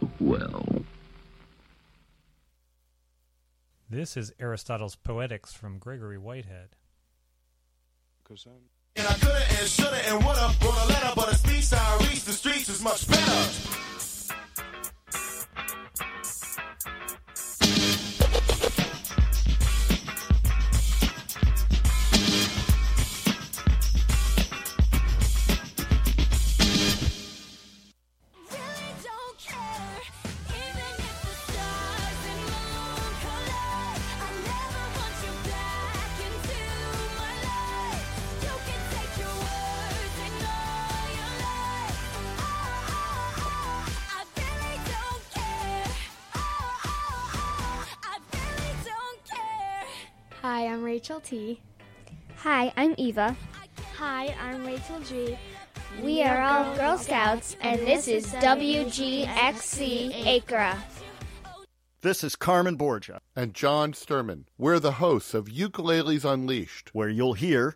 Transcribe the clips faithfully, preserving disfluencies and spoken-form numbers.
well. This is Aristotle's Poetics from Gregory Whitehead. And I coulda and shoulda and woulda wrote a letter, but a speech I reached the streets is much better. Hi, I'm Rachel T. Hi, I'm Eva. Hi, I'm Rachel G. We are all Girl Scouts, and this is W G X C ACRA. This is Carmen Borgia. And John Sturman. We're the hosts of Ukuleles Unleashed, where you'll hear...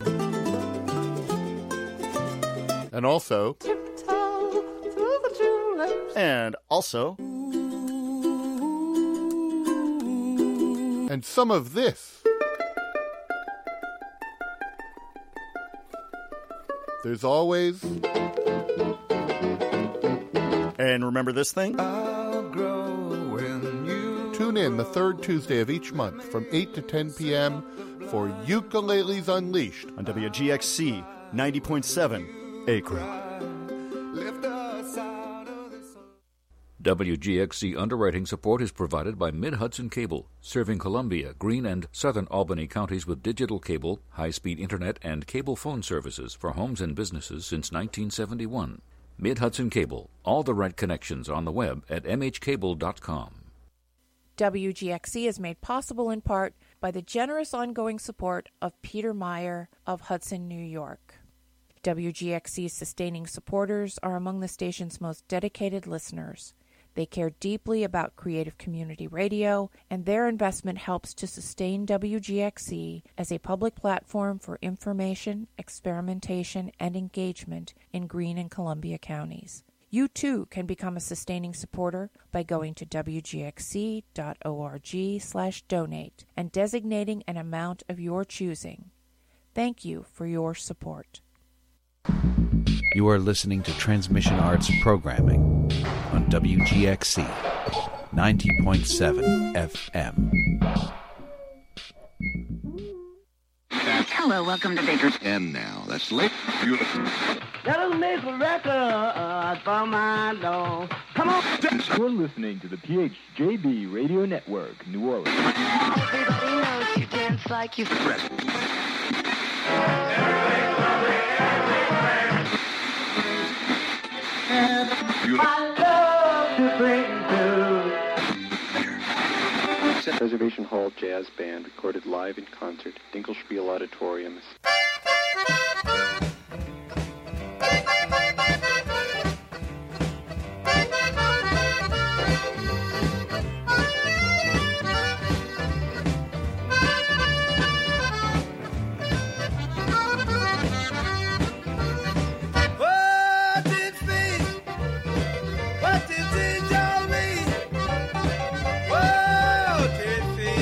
And also... Tiptoe through the tulips. And also... And some of this. There's always... And remember this thing? I'll grow when you... Tune in the third Tuesday of each month from eight to ten p.m. for Ukuleles Unleashed on W G X C ninety point seven ACRA. W G X C underwriting support is provided by Mid-Hudson Cable, serving Columbia, Greene, and southern Albany counties with digital cable, high-speed internet, and cable phone services for homes and businesses since nineteen seventy-one. Mid-Hudson Cable, all the right connections on the web at m h cable dot com. W G X C is made possible in part by the generous ongoing support of Peter Meyer of Hudson, New York. W G X C's sustaining supporters are among the station's most dedicated listeners. They care deeply about creative community radio, and their investment helps to sustain W G X C as a public platform for information, experimentation, and engagement in Greene and Columbia counties. You, too, can become a sustaining supporter by going to w g x c dot org slash donate and designating an amount of your choosing. Thank you for your support. You are listening to Transmission Arts Programming on W G X C ninety point seven F M. Hello, welcome to Baker. And now, that's late. Beautiful. Let us make a record for my Lord. Come on. You're listening to the P H J B Radio Network, New Orleans. Everybody knows you dance like you've read. I love to bring to Reservation Hall Jazz Band recorded live in concert at Dinkelspiel Auditorium.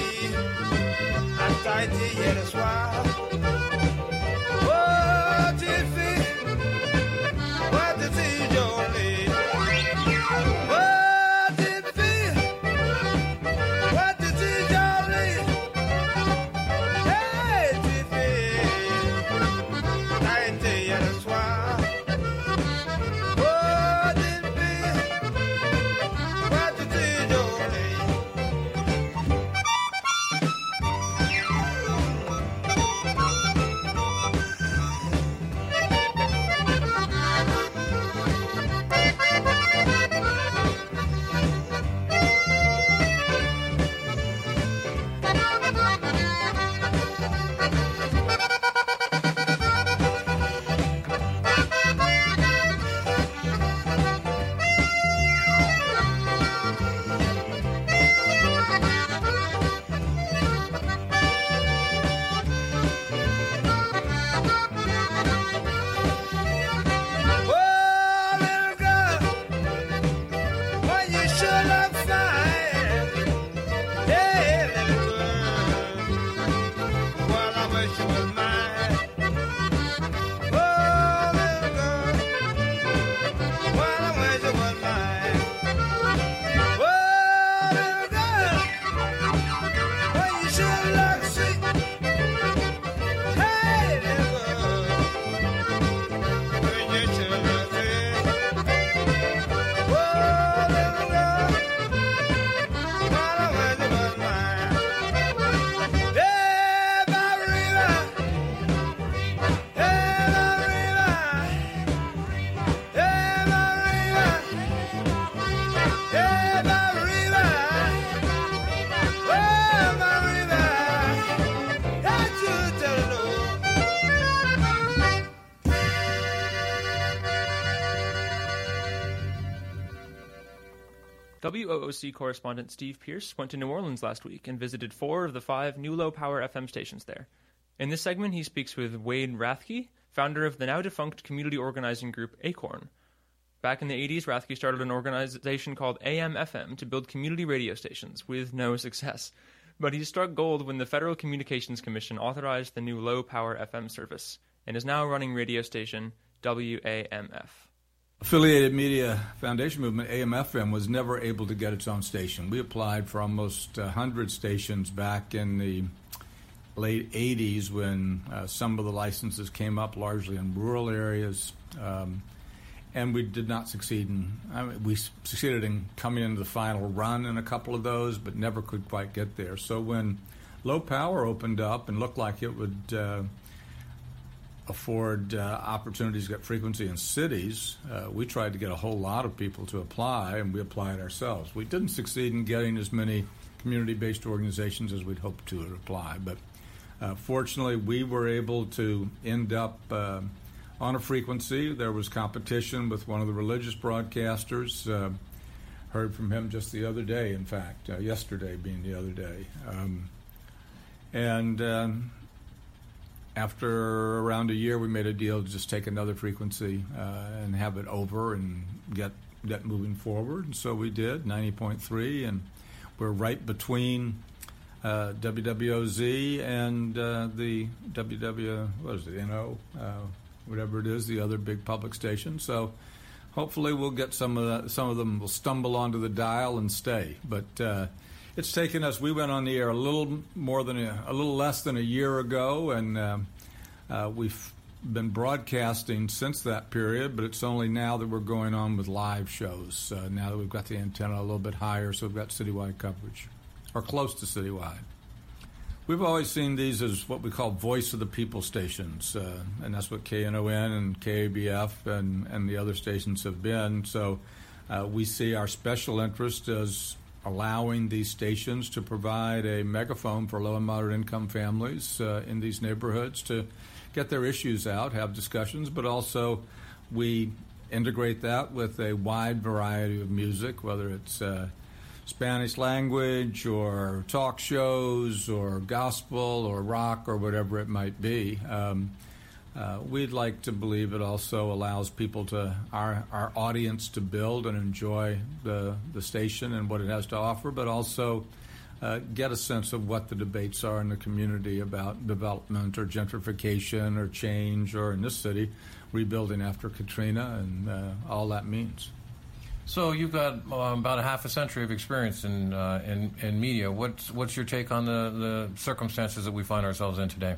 Hier le soir, oh, W O O C correspondent Steve Pierce went to New Orleans last week and visited four of the five new low-power F M stations there. In this segment, he speaks with Wade Rathke, founder of the now-defunct community organizing group Acorn. Back in the eighties, Rathke started an organization called A M F M to build community radio stations, with no success. But he struck gold when the Federal Communications Commission authorized the new low-power F M service, and is now running radio station W A M F. Affiliated Media Foundation Movement, A M F M, was never able to get its own station. We applied for almost one hundred stations back in the late eighties when uh, some of the licenses came up, largely in rural areas, um, and we did not succeed in, I mean, we succeeded in coming into the final run in a couple of those, but never could quite get there. So when low power opened up and looked like it would uh, afford uh, opportunities to get frequency in cities, uh, we tried to get a whole lot of people to apply, and we applied ourselves. We didn't succeed in getting as many community-based organizations as we'd hoped to apply, but uh, fortunately we were able to end up uh, on a frequency. There was competition with one of the religious broadcasters. Uh, heard from him just the other day, in fact, uh, yesterday being the other day. Um, and um, after around a year, we made a deal to just take another frequency uh, and have it over and get get moving forward. And so we did, ninety point three, and we're right between uh, W W O Z and uh, the W W, what is it, N O, uh, whatever it is, the other big public station. So hopefully we'll get some of that, some of them will stumble onto the dial and stay. But uh, it's taken us, we went on the air a little more than a, a little less than a year ago, and uh, uh, we've been broadcasting since that period, but it's only now that we're going on with live shows, uh, now that we've got the antenna a little bit higher, so we've got citywide coverage, or close to citywide. We've always seen these as what we call voice of the people stations, uh, and that's what K N O N and K A B F and, and the other stations have been. So uh, we see our special interest as allowing these stations to provide a megaphone for low and moderate income families uh, in these neighborhoods to get their issues out, have discussions, but also we integrate that with a wide variety of music, whether it's uh, Spanish language or talk shows or gospel or rock or whatever it might be. Um, uh, we'd like to believe it also allows people to, our, our audience to build and enjoy the, the station and what it has to offer, but also uh, get a sense of what the debates are in the community about development or gentrification or change, or in this city, rebuilding after Katrina and uh, all that means. So you've got um, about a half a century of experience in uh, in, in media. What's what's your take on the, the circumstances that we find ourselves in today?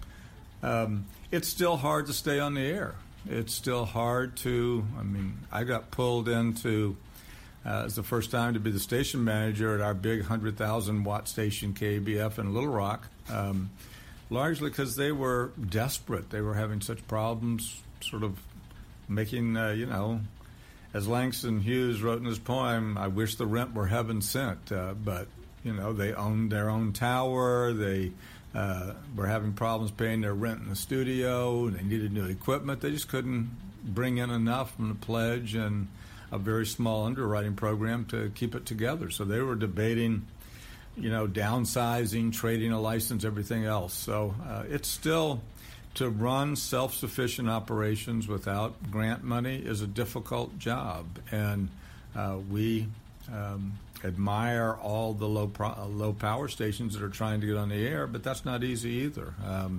Um, it's still hard to stay on the air. It's still hard to, I mean, I got pulled into, uh, it's the first time to be the station manager at our big one hundred thousand watt station, K A B F in Little Rock, um, largely because they were desperate. They were having such problems sort of making, uh, you know, as Langston Hughes wrote in his poem, I wish the rent were heaven sent, uh, but, you know, they owned their own tower, they uh, were having problems paying their rent in the studio, they needed new equipment, they just couldn't bring in enough from the pledge and a very small underwriting program to keep it together. So they were debating, you know, downsizing, trading a license, everything else. So uh, it's still... To run self-sufficient operations without grant money is a difficult job, and uh, we um, admire all the low pro- low power stations that are trying to get on the air, but that's not easy either. Um,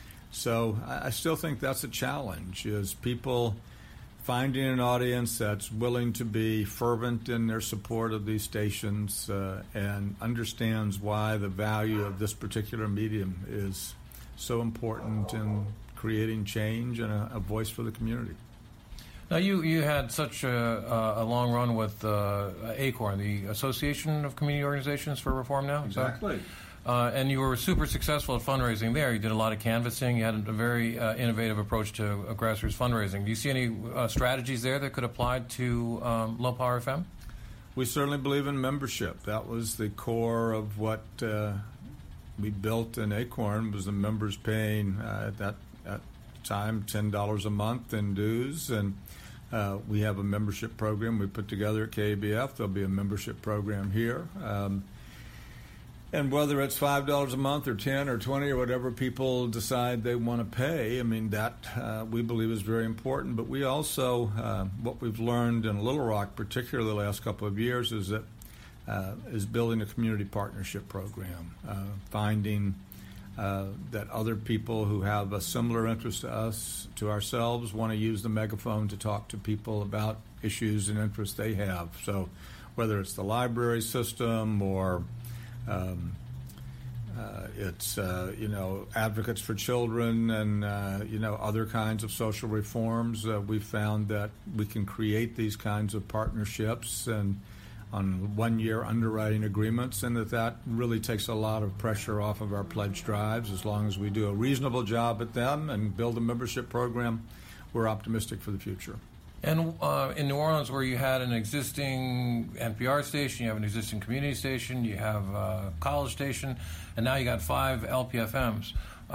so I, I still think that's a challenge, is people finding an audience that's willing to be fervent in their support of these stations uh, and understands why the value of this particular medium is so important in creating change and a, a voice for the community. Now, you, you had such a, a long run with uh, ACORN, the Association of Community Organizations for Reform now? Exactly. Uh, and you were super successful at fundraising there. You did a lot of canvassing. You had a very uh, innovative approach to uh, grassroots fundraising. Do you see any uh, strategies there that could apply to um, Low Power F M? We certainly believe in membership. That was the core of what uh, we built in ACORN, was the members paying uh, at that at time ten dollars a month in dues, and Uh, we have a membership program we put together at K A B F. There'll be a membership program here. Um, and whether it's five dollars a month or ten or twenty or whatever people decide they want to pay, I mean, that uh, we believe is very important. But we also, uh, what we've learned in Little Rock, particularly the last couple of years, is that uh, is building a community partnership program, uh, finding Uh, that other people who have a similar interest to us, to ourselves, want to use the megaphone to talk to people about issues and interests they have. So whether it's the library system or um, uh, it's, uh, you know, advocates for children and, uh, you know, other kinds of social reforms, uh, we found that we can create these kinds of partnerships and on one-year underwriting agreements, and that that really takes a lot of pressure off of our pledge drives. As long as we do a reasonable job at them and build a membership program, we're optimistic for the future. And uh, in New Orleans, where you had an existing N P R station, you have an existing community station, you have a college station, and now you got five L P F Ms.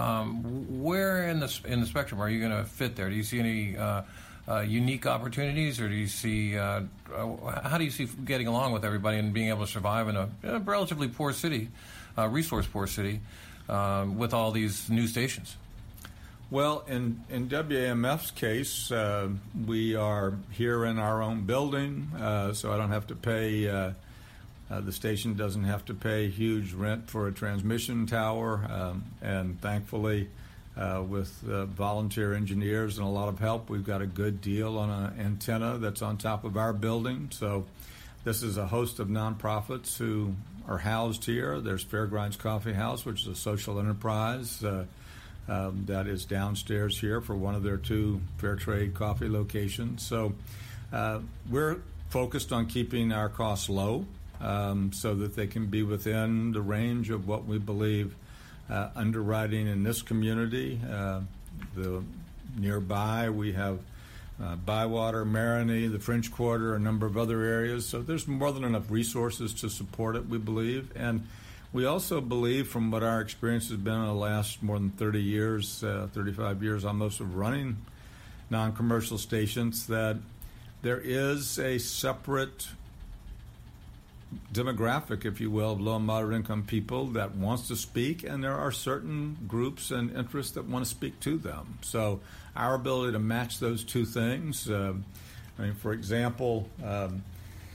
Um, where in the in the spectrum are you going to fit there? Do you see any uh, uh, unique opportunities, or do you see uh, uh, how do you see getting along with everybody and being able to survive in a, in a relatively poor city, uh, resource poor city, um, with all these new stations? Well, in, in W A M F's case, uh, we are here in our own building, uh, so I don't have to pay, uh, uh, the station doesn't have to pay huge rent for a transmission tower, um, and thankfully, uh, with uh, volunteer engineers and a lot of help, we've got a good deal on an antenna that's on top of our building. So this is a host of nonprofits who are housed here. There's Fairgrinds Coffee House, which is a social enterprise, uh, Um, that is downstairs here for one of their two fair trade coffee locations. So uh, we're focused on keeping our costs low, um, so that they can be within the range of what we believe uh, underwriting in this community. Uh, the nearby we have uh, Bywater, Marigny, the French Quarter, a number of other areas. So there's more than enough resources to support it, we believe. And we also believe, from what our experience has been in the last more than thirty years, uh, thirty-five years almost of running non-commercial stations, that there is a separate demographic, if you will, of low and moderate income people that wants to speak, and there are certain groups and interests that want to speak to them. So our ability to match those two things, uh, I mean, for example, um,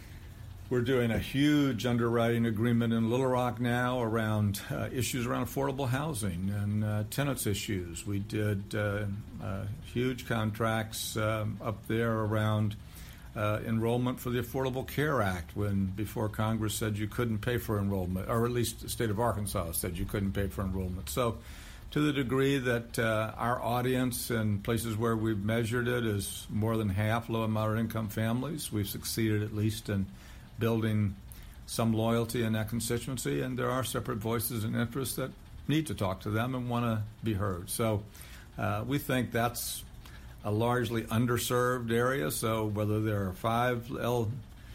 we're doing a huge underwriting agreement in Little Rock now around uh, issues around affordable housing and uh, tenants issues. We did uh, uh, huge contracts um, up there around uh, enrollment for the Affordable Care Act, when before Congress said you couldn't pay for enrollment, or at least the state of Arkansas said you couldn't pay for enrollment. So to the degree that uh, our audience and places where we've measured it is more than half low and moderate income families, we've succeeded at least in building some loyalty in that constituency, and there are separate voices and interests that need to talk to them and want to be heard. So uh, we think that's a largely underserved area. So whether there are five L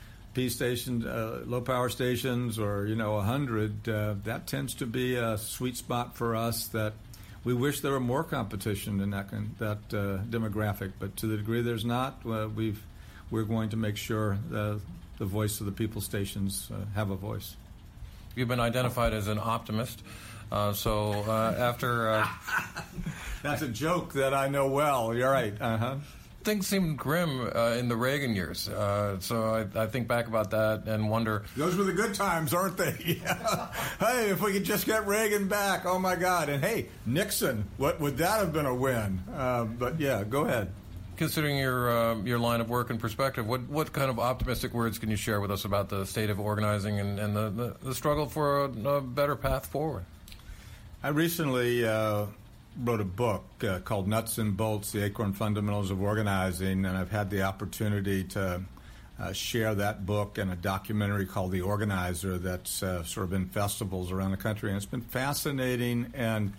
P stations, uh, low power stations, or you know a hundred, uh, that tends to be a sweet spot for us. That we wish there were more competition in that that uh, demographic, but to the degree there's not, uh, we've we're going to make sure that the voice of the people stations uh, have a voice. You've been identified as an optimist. Uh, so uh, after... Uh, That's a joke that I know well. You're right. Uh-huh. Things seemed grim uh, in the Reagan years. Uh, so I, I think back about that and wonder... Those were the good times, aren't they? Hey, if we could just get Reagan back, oh, my God. And, hey, Nixon, what would that have been a win? Uh, but, yeah, go ahead. Considering your uh, your line of work and perspective, what, what kind of optimistic words can you share with us about the state of organizing and, and the, the, the struggle for a, a better path forward? I recently uh, wrote a book uh, called Nuts and Bolts, The Acorn Fundamentals of Organizing, and I've had the opportunity to uh, share that book in a documentary called The Organizer that's uh, sort of in festivals around the country. And it's been fascinating and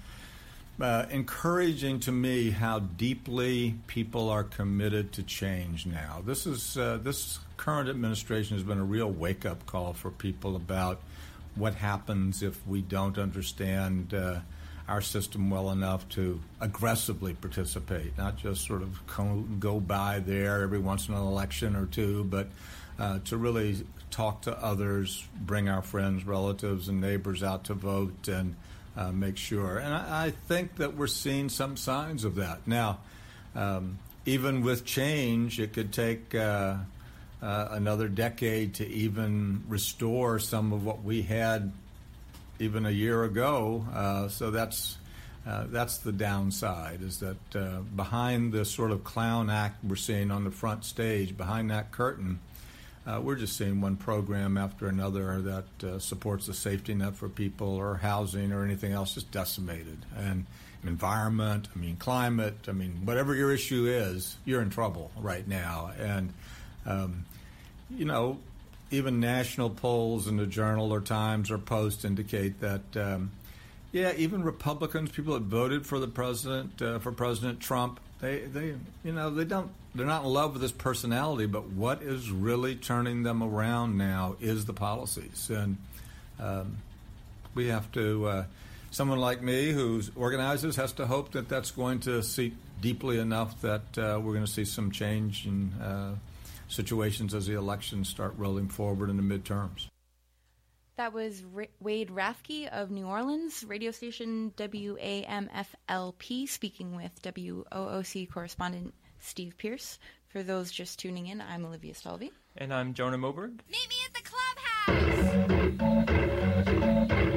Uh, encouraging to me how deeply people are committed to change now. This is uh, this current administration has been a real wake-up call for people about what happens if we don't understand uh, our system well enough to aggressively participate, not just sort of co- go by there every once in an election or two, but uh, to really talk to others, bring our friends, relatives, and neighbors out to vote and uh, make sure. And I, I think that we're seeing some signs of that. Now, um, even with change, it could take uh, uh, another decade to even restore some of what we had even a year ago. Uh, so that's uh, that's the downside, is that uh, behind the sort of clown act we're seeing on the front stage, behind that curtain, uh, we're just seeing one program after another that uh, supports the safety net for people or housing or anything else just decimated. And environment, I mean climate, I mean whatever your issue is, you're in trouble right now. And, um, you know, even national polls in the Journal or Times or Post indicate that, um, yeah, even Republicans, people that voted for the president, uh, for President Trump, they, they, you know, they don't, they're not in love with his personality, but what is really turning them around now is the policies. And um, we have to, uh, someone like me who organizes has to hope that that's going to seep deeply enough that uh, we're going to see some change in uh, situations as the elections start rolling forward in the midterms. That was R- Wade Rathke of New Orleans, radio station W A M F L P, speaking with W O O C correspondent Steve Pierce. For those just tuning in, I'm Olivia Stalvey. And I'm Jonah Moberg. Meet me at the clubhouse!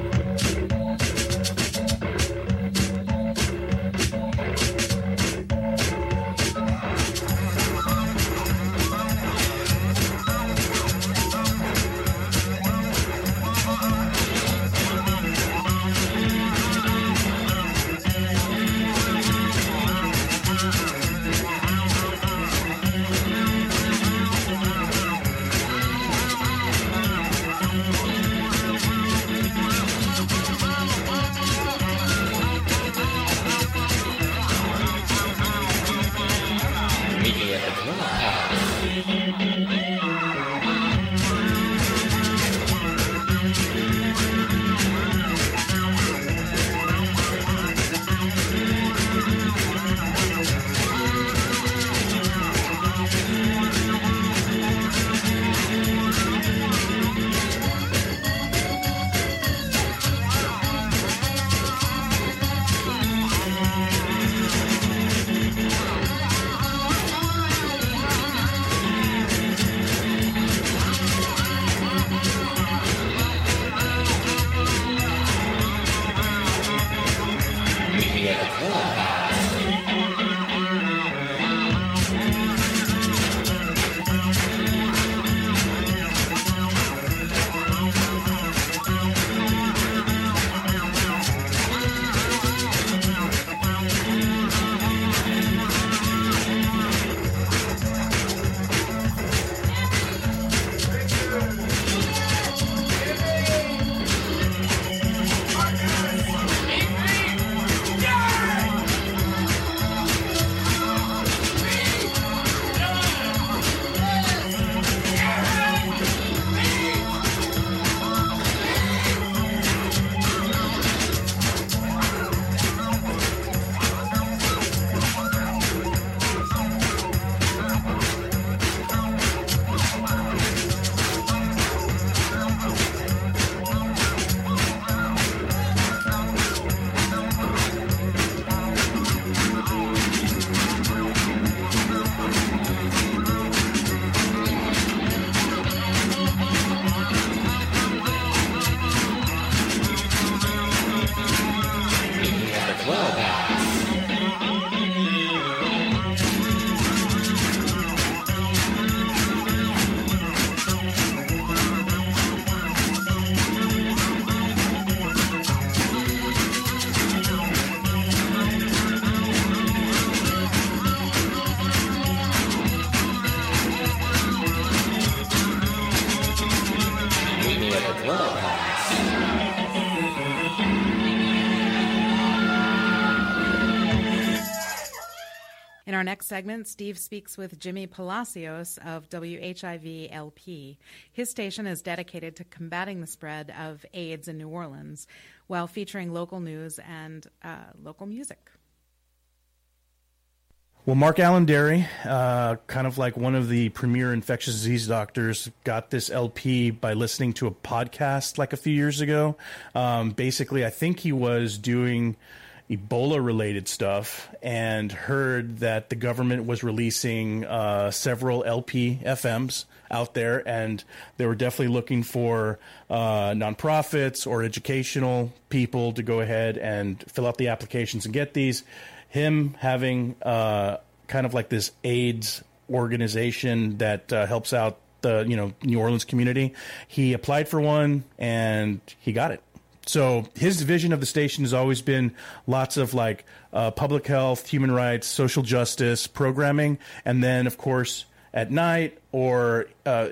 In our next segment, Steve speaks with Jimmy Palacios of W H I V L P. His station is dedicated to combating the spread of AIDS in New Orleans while featuring local news and uh, local music. Well, Mark Allen Derry, uh, kind of like one of the premier infectious disease doctors, got this L P by listening to a podcast like a few years ago. Um, basically, I think he was doing Ebola-related stuff and heard that the government was releasing uh, several L P F Ms out there, and they were definitely looking for uh, nonprofits or educational people to go ahead and fill out the applications and get these. Him having uh, kind of like this AIDS organization that uh, helps out the you know New Orleans community, he applied for one and he got it. So his vision of the station has always been lots of like uh, public health, human rights, social justice programming, and then of course at night or uh,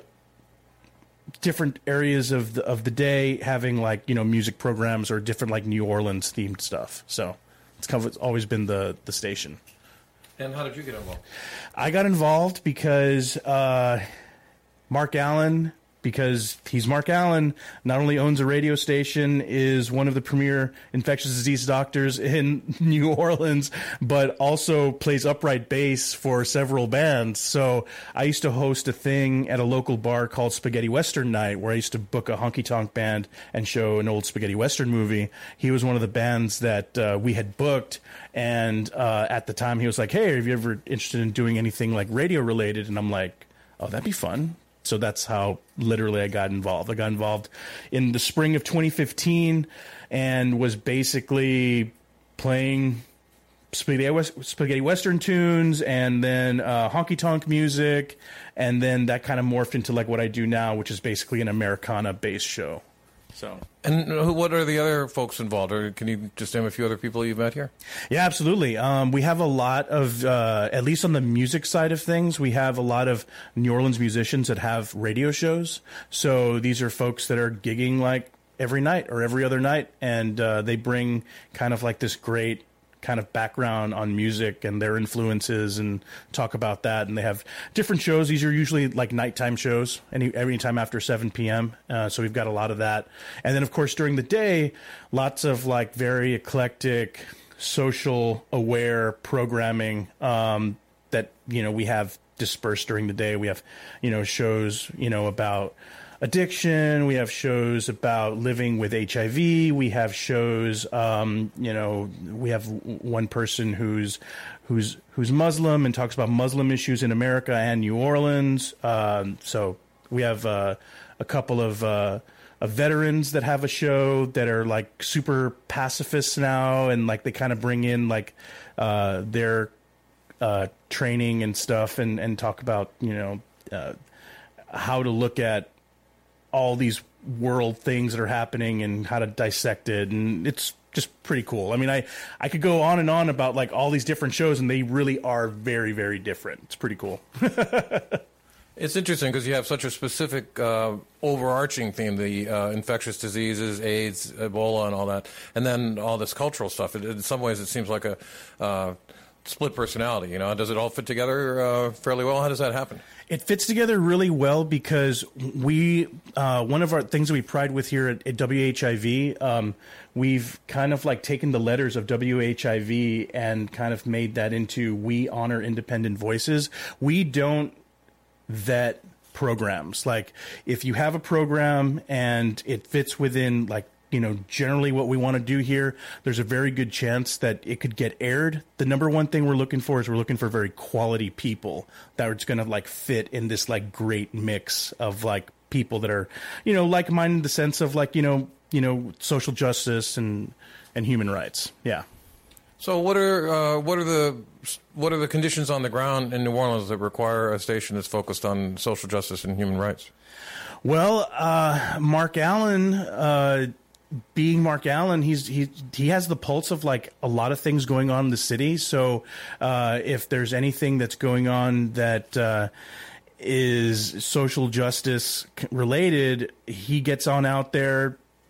different areas of the, of the day having like you know music programs or different like New Orleans themed stuff. So. It's kind of it's always been the, the station. And how did you get involved? I got involved because uh, Mark Allen, because he's Mark Allen, not only owns a radio station, is one of the premier infectious disease doctors in New Orleans, but also plays upright bass for several bands. So I used to host a thing at a local bar called Spaghetti Western Night, where I used to book a honky-tonk band and show an old spaghetti western movie. He was one of the bands that uh, we had booked, and uh, at the time he was like, hey, are you ever interested in doing anything like radio-related? And I'm like, oh, that'd be fun. So that's how literally I got involved. I got involved in the spring of twenty fifteen and was basically playing spaghetti, spaghetti western tunes and then uh, honky-tonk music. And then that kind of morphed into like what I do now, which is basically an Americana-based show. So, and who, what are the other folks involved? Or can you just name a few other people you've met here? Yeah, absolutely. Um, we have a lot of, uh, at least on the music side of things, we have a lot of New Orleans musicians that have radio shows. So these are folks that are gigging like every night or every other night, and uh, they bring kind of like this great kind of background on music and their influences and talk about that. And they have different shows. These are usually like nighttime shows, any every time after seven p.m. Uh, so we've got a lot of that. And then, of course, during the day, lots of like very eclectic, social aware programming um, that, you know, we have dispersed during the day. We have, you know, shows, you know, about addiction. We have shows about living with H I V. We have shows, um, you know, we have one person who's who's who's Muslim and talks about Muslim issues in America and New Orleans. Um, so we have uh, a couple of, uh, of veterans that have a show that are like super pacifists now, and like they kind of bring in like uh, their uh, training and stuff, and, and talk about, you know, uh, how to look at all these world things that are happening and how to dissect it. And it's just pretty cool. I mean, I, I could go on and on about like all these different shows, and they really are very, very different. It's pretty cool. It's interesting because you have such a specific uh, overarching theme, the uh, infectious diseases, AIDS, Ebola, and all that, and then all this cultural stuff. It, in some ways, it seems like a uh, split personality. You know, does it all fit together uh, fairly well? How does that happen? It fits together really well because we, uh, one of our things that we pride with here at, at W H I V, um, we've kind of like taken the letters of W H I V and kind of made that into We Honor Independent Voices. We don't vet programs. Like if you have a program and it fits within like, you know, generally what we want to do here, there's a very good chance that it could get aired. The number one thing we're looking for is we're looking for very quality people that are going to like fit in this like great mix of like people that are, you know, like-minded in the sense of like, you know, you know, social justice and, and human rights. Yeah. So what are uh, what are the what are the conditions on the ground in New Orleans that require a station that's focused on social justice and human rights? Well, uh, Mark Allen, uh, being Mark Allen, he's he he has the pulse of like a lot of things going on in the city. So uh, if there's anything that's going on that uh, is social justice related, he gets on out there,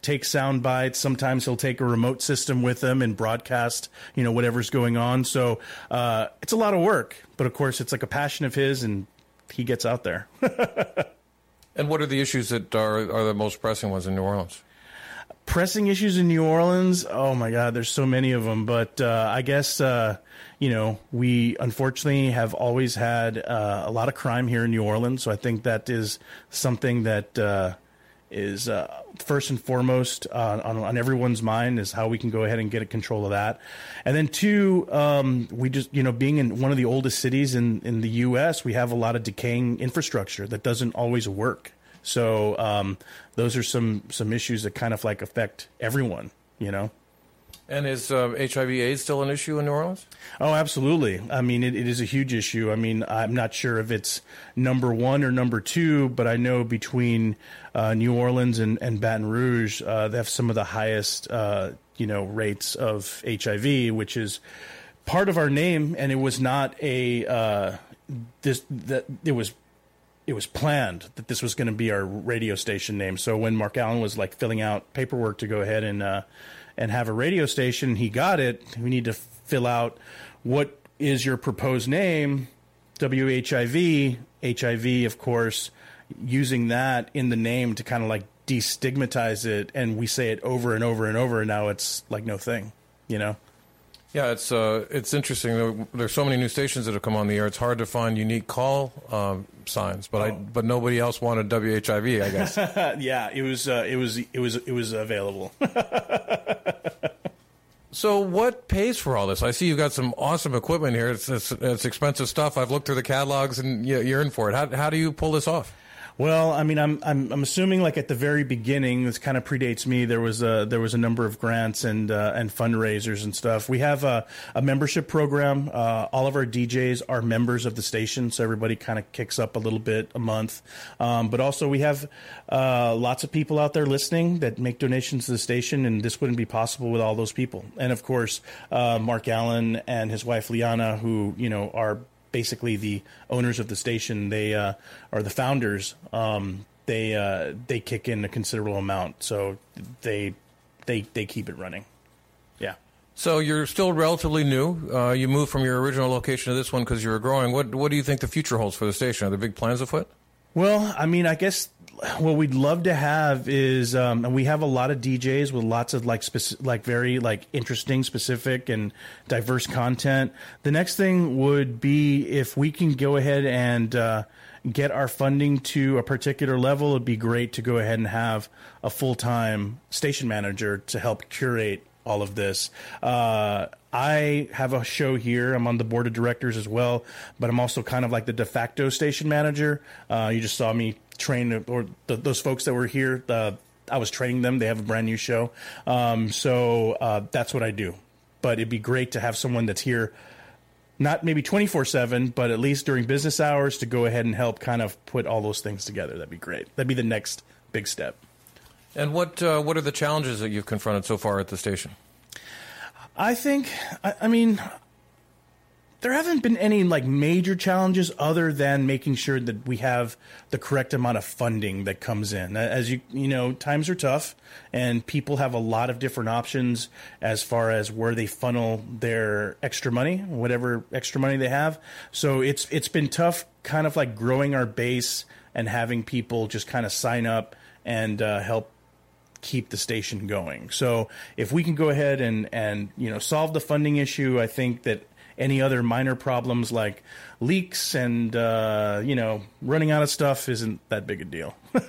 take sound bites. Sometimes he'll take a remote system with him and broadcast, you know, whatever's going on. So uh, it's a lot of work, but of course it's like a passion of his, and he gets out there. And what are the issues that are are the most pressing ones in New Orleans? Pressing issues in New Orleans? Oh my God, there's so many of them. But uh, I guess, uh, you know, we unfortunately have always had uh, a lot of crime here in New Orleans. So I think that is something that uh, is uh, first and foremost uh, on, on everyone's mind, is how we can go ahead and get control of that. And then two, um, we just, you know, being in one of the oldest cities in, in the U S, we have a lot of decaying infrastructure that doesn't always work. So um, those are some, some issues that kind of like affect everyone, you know. And is uh, H I V AIDS still an issue in New Orleans? Oh, absolutely. I mean, it, it is a huge issue. I mean, I'm not sure if it's number one or number two, but I know between uh, New Orleans and, and Baton Rouge, uh, they have some of the highest, uh, you know, rates of H I V, which is part of our name. And it was not a uh, this that it was. It was planned that this was going to be our radio station name. So when Mark Allen was like filling out paperwork to go ahead and uh, and have a radio station, he got it. We need to fill out what is your proposed name, W H I V, H I V, of course, using that in the name to kind of like destigmatize it. And we say it over and over and over, and now it's like no thing, you know? Yeah, it's uh, it's interesting. There, there's so many new stations that have come on the air. It's hard to find unique call um, signs, but oh. I but nobody else wanted W H I V, I guess. Yeah, it was uh, it was it was it was available. So what pays for all this? I see you've got some awesome equipment here. It's it's, it's expensive stuff. I've looked through the catalogs, and you're in for it. How how do you pull this off? Well, I mean, I'm I'm I'm assuming like at the very beginning, this kind of predates me. There was a there was a number of grants and uh, and fundraisers and stuff. We have a, a membership program. Uh, all of our D Js are members of the station, so everybody kind of kicks up a little bit a month. Um, but also, we have uh, lots of people out there listening that make donations to the station, and this wouldn't be possible with all those people. And of course, uh, Mark Allen and his wife Liana, who you know are basically the owners of the station, they uh, are the founders. Um, they uh, they kick in a considerable amount, so they they they keep it running. Yeah. So you're still relatively new. Uh, you moved from your original location to this one because you were growing. What what do you think the future holds for the station? Are there big plans afoot? Well, I mean, I guess what we'd love to have is, um, and we have a lot of D Js with lots of like speci- like very like interesting, specific, and diverse content. The next thing would be if we can go ahead and uh, get our funding to a particular level. It'd be great to go ahead and have a full-time station manager to help curate all of this. Uh, I have a show here. I'm on the board of directors as well, but I'm also kind of like the de facto station manager. Uh, you just saw me train, or the, those folks that were here, the, I was training them. They have a brand new show. Um, so uh, that's what I do. But it'd be great to have someone that's here, not maybe twenty-four seven, but at least during business hours to go ahead and help kind of put all those things together. That'd be great. That'd be the next big step. And what uh, what are the challenges that you've confronted so far at the station? I think, I, I mean, there haven't been any like major challenges other than making sure that we have the correct amount of funding that comes in. As you you know, times are tough, and people have a lot of different options as far as where they funnel their extra money, whatever extra money they have. So it's it's been tough, kind of like growing our base and having people just kind of sign up and uh, help keep the station going. So if we can go ahead and, and, you know, solve the funding issue, I think that any other minor problems like leaks and, uh, you know, running out of stuff isn't that big a deal.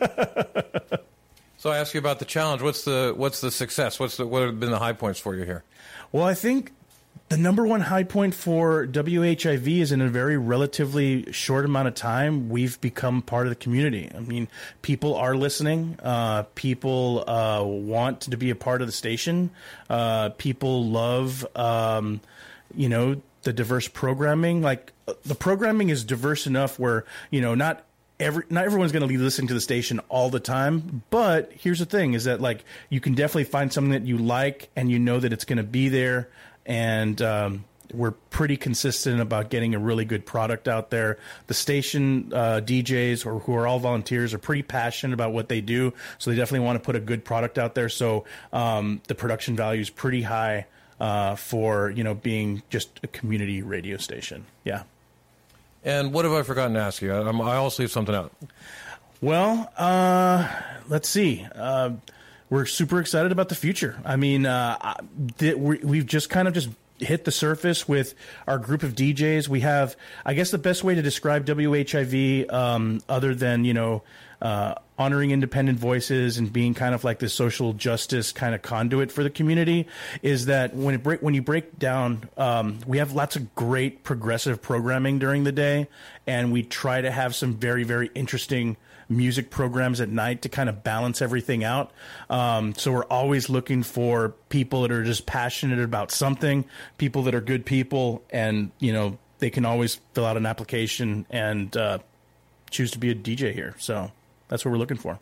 So I ask you about the challenge. What's the, what's the success? What's the, what have been the high points for you here? Well, I think the number one high point for W H I V is in a very relatively short amount of time, we've become part of the community. I mean, people are listening. Uh, people uh, want to be a part of the station. Uh, people love, um, you know, the diverse programming. Like the programming is diverse enough where, you know, not Every, not everyone's going to be listening to the station all the time, but here's the thing is that like you can definitely find something that you like and you know that it's going to be there. And, um, we're pretty consistent about getting a really good product out there. The station uh, D Js, or who are all volunteers, are pretty passionate about what they do, so they definitely want to put a good product out there. So um, the production value is pretty high uh, for, you know, being just a community radio station. Yeah. And what have I forgotten to ask you? I, I also leave something out. Well, uh, let's see. Uh, we're super excited about the future. I mean, uh, th- we, we've just kind of just hit the surface with our group of D Js. We have, I guess the best way to describe W H I V, um, other than, you know, uh, honoring independent voices and being kind of like this social justice kind of conduit for the community, is that when it break, when you break down, um, we have lots of great progressive programming during the day, and we try to have some very, very interesting music programs at night to kind of balance everything out. Um, so we're always looking for people that are just passionate about something, people that are good people, and, you know, they can always fill out an application and uh, choose to be a D J here. So that's what we're looking for.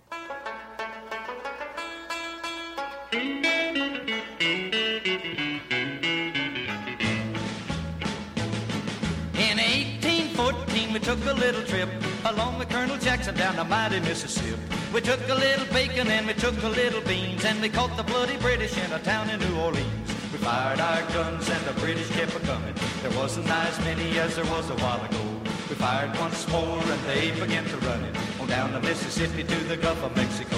In eighteen fourteen, we took a little trip along with Colonel Jackson down the mighty Mississippi. We took a little bacon and we took a little beans, and we caught the bloody British in a town in New Orleans. We fired our guns and the British kept a-coming. There wasn't as many as there was a while ago. We fired once more and they began to run it on down the Mississippi to the Gulf of Mexico.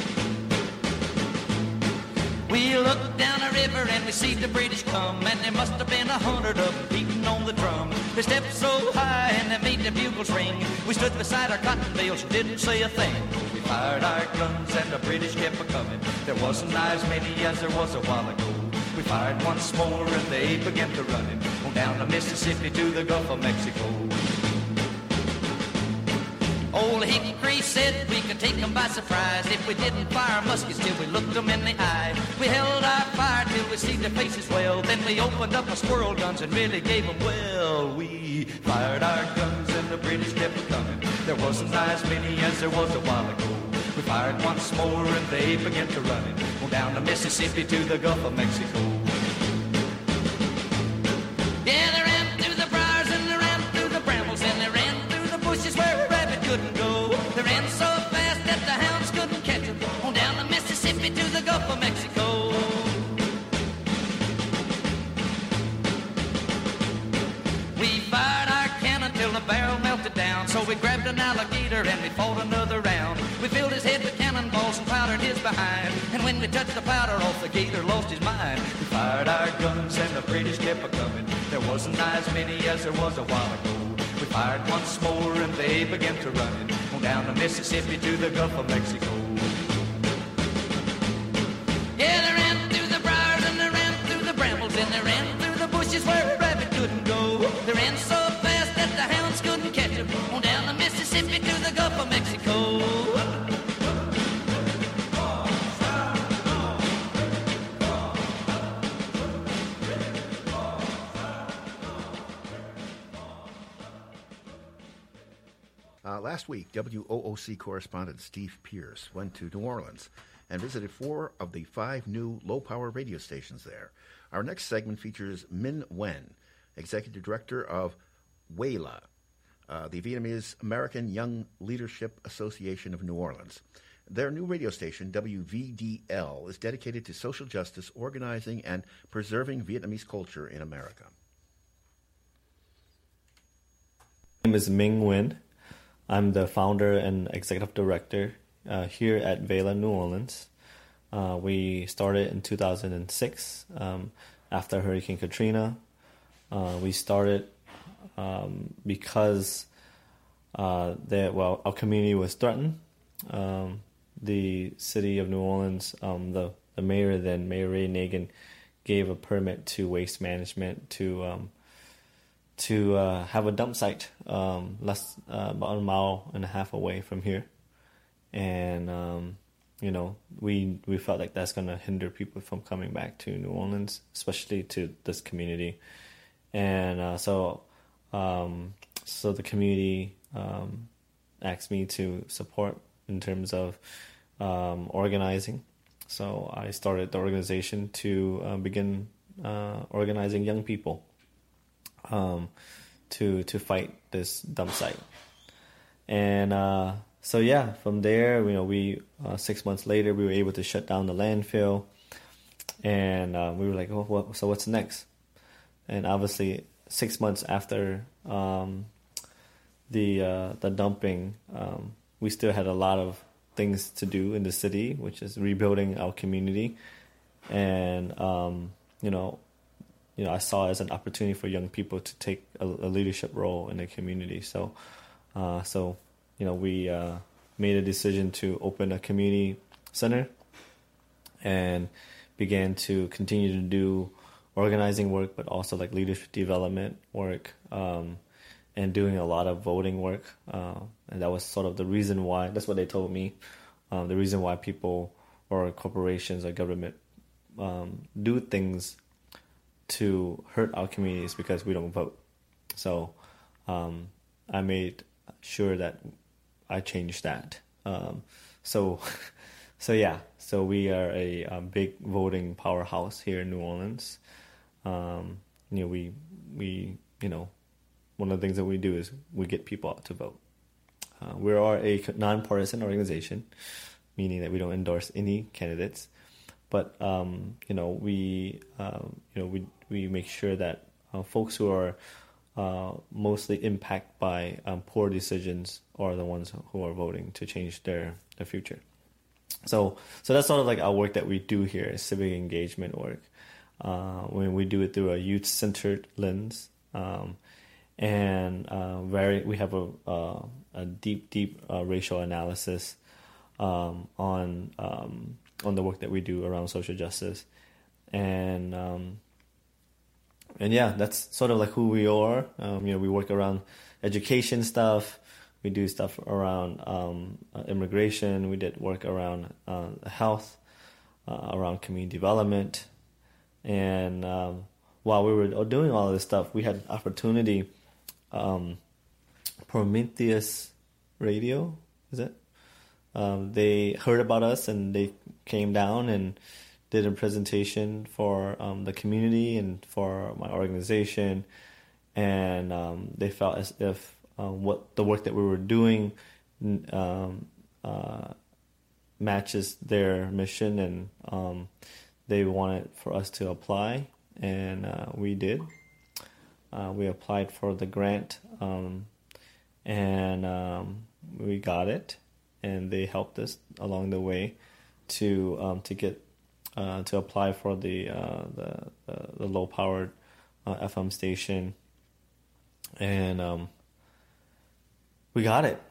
We looked down the river and we see the British come, and there must have been a hundred of them beating on the drum. They stepped so high and they made the bugles ring. We stood beside our cotton bales and didn't say a thing. We fired our guns and the British kept a-coming. There wasn't as many as there was a while ago. We fired once more and they began to run it on down the Mississippi to the Gulf of Mexico. Old Hickory said we could take them by surprise if we didn't fire muskets till we looked them in the eye. We held our fire till we see their faces well. Then we opened up our squirrel guns and really gave them well. We fired our guns and the British kept coming. There wasn't as many as there was a while ago. We fired once more and they began to run it on down the Mississippi to the Gulf of Mexico. Yeah, they ran through the briars and they ran through the brambles and they ran through the bushes where a rabbit couldn't go. They ran so fast that the hounds couldn't catch them on down the Mississippi to the Gulf of Mexico. We fired our cannon till the barrel melted down, so we grabbed an alligator and we fought another round. We filled his head with cannonballs and powdered his behind, and when we touched the powder off, the gator lost his mind. We fired our guns and the British kept a-coming. There wasn't as many as there was a while ago. We fired once more and they began to run it on down the Mississippi to the Gulf of Mexico. Yeah, they ran through the briars and they ran through the brambles and they ran through the bushes where a rabbit couldn't go. They ran so fast that the hounds couldn't catch them on down the Mississippi to the Gulf of Mexico. Uh, last week, W O O C correspondent Steve Pierce went to New Orleans and visited four of the five new low-power radio stations there. Our next segment features Minh Nguyen, Executive Director of W E L A, uh, the Vietnamese American Young Leadership Association of New Orleans. Their new radio station, W V D L, is dedicated to social justice, organizing, and preserving Vietnamese culture in America. My name is Minh Nguyen. I'm the founder and executive director uh, here at W E L A New Orleans. Uh, we started in two thousand six um, after Hurricane Katrina. Uh, we started um, because uh, that well, our community was threatened. Um, the city of New Orleans, um, the, the mayor then, Mayor Ray Nagin, gave a permit to Waste Management to um, to uh, have a dump site um, less uh, about a mile and a half away from here, and um, you know we we felt like that's going to hinder people from coming back to New Orleans, especially to this community, and uh, so um, so the community um, asked me to support in terms of um, organizing. So I started the organization to uh, begin uh, organizing young people. um, to to fight this dump site. And uh, so yeah, from there, you know, we uh, six months later we were able to shut down the landfill, and uh, we were like, oh, what, so what's next? And obviously, six months after um, the uh, the dumping, um, we still had a lot of things to do in the city, which is rebuilding our community, and um, you know, you know, I saw it as an opportunity for young people to take a, a leadership role in the community. So, uh, so you know, we uh, made a decision to open a community center, and began to continue to do organizing work, but also like leadership development work. Um, and doing a lot of voting work. Uh, and that was sort of the reason why, that's what they told me, um, the reason why people or corporations or government um, do things to hurt our communities because we don't vote. So um, I made sure that I changed that. Um, so, so yeah, so we are a, a big voting powerhouse here in New Orleans. Um, you know, we, we, you know, one of the things that we do is we get people out to vote. Uh, we are a nonpartisan organization, meaning that we don't endorse any candidates. But um, you know, we um, you know we we make sure that uh, folks who are uh, mostly impacted by um, poor decisions are the ones who are voting to change their their future. So so that's sort of like our work that we do here, is civic engagement work. Uh, when we do it through a youth-centered lens. Um, And uh, very, we have a, uh, a deep, deep uh, racial analysis um, on um, on the work that we do around social justice, and um, and yeah, that's sort of like who we are. Um, you know, we work around education stuff. We do stuff around um, uh, immigration. We did work around uh, health, uh, around community development, and um, while we were doing all of this stuff, we had opportunity. Um, Prometheus Radio, is it? Um, they heard about us and they came down and did a presentation for um, the community and for my organization, and um, they felt as if um, what the work that we were doing um, uh, matches their mission, and um, they wanted for us to apply, and uh, we did. Uh, we applied for the grant, um, and um, we got it, and they helped us along the way to um, to get uh, to apply for the uh, the, the, the low powered uh, F M station, and um, we got it.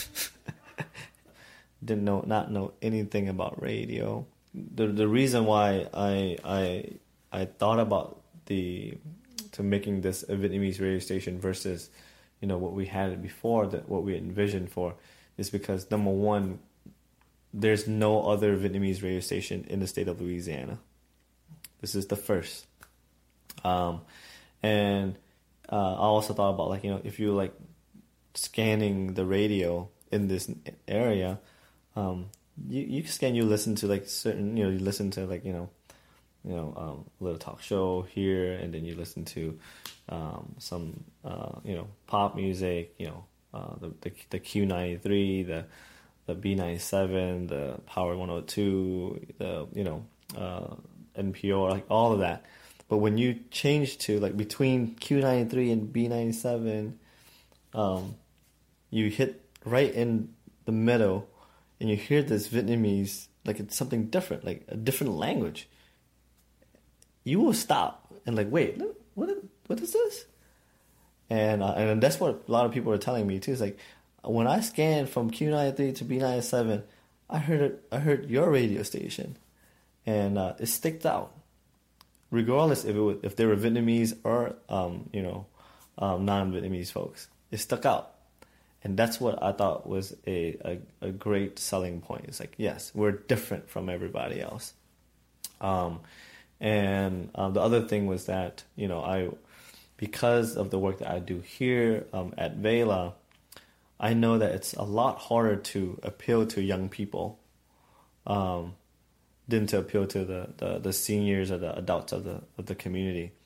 Didn't know not know anything about radio. The the reason why I I I thought about the to making this a Vietnamese radio station versus, you know, what we had before, that what we envisioned for, is because number one, there's no other Vietnamese radio station in the state of Louisiana. This is the first. Um, and uh, I also thought about, like, you know, if you like scanning the radio in this area, um, you you scan, you listen to like certain, you know, you listen to like, you know. you know, um, a little talk show here, and then you listen to um, some, uh, you know, pop music, you know, uh, the, the the Q ninety-three, the the B ninety-seven, the Power one oh two, the, you know, uh, N P R, like all of that. But when you change to like between Q ninety-three and B ninety-seven, um, you hit right in the middle, and you hear this Vietnamese, like it's something different, like a different language. You will stop and like, wait, what? What is this? And uh, and that's what a lot of people are telling me too. It's like, when I scanned from Q ninety-three to B ninety-seven, I heard it. I heard your radio station, and uh, it sticked out, regardless if it was, if they were Vietnamese or um, you know um, non-Vietnamese folks. It stuck out, and that's what I thought was a, a, a great selling point. It's like, yes, we're different from everybody else. Um, And um, the other thing was that, you know, I, because of the work that I do here um, at Vela, I know that it's a lot harder to appeal to young people um, than to appeal to the, the, the seniors or the adults of the of the community.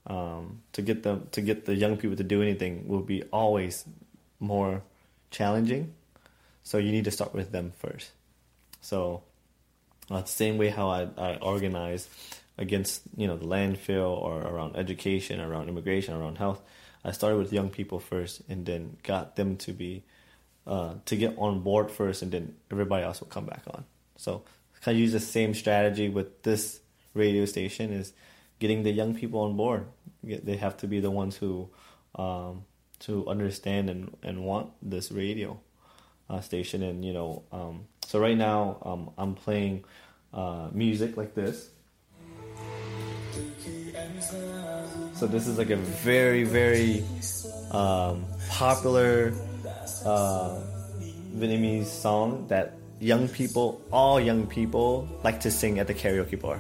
um, to get them to get the young people to do anything will be always more challenging. So you need to start with them first. So uh, the same way how I, I organize against, you know, the landfill or around education, around immigration, around health, I started with young people first and then got them to be uh, to get on board first, and then everybody else will come back on. So kind of use the same strategy with this radio station, is getting the young people on board. They have to be the ones who um, to understand and, and want this radio uh, station. And, you know, um, so right now um, I'm playing uh, music like this. So this is like a very, very um, popular uh, Vietnamese song that young people, all young people, like to sing at the karaoke bar.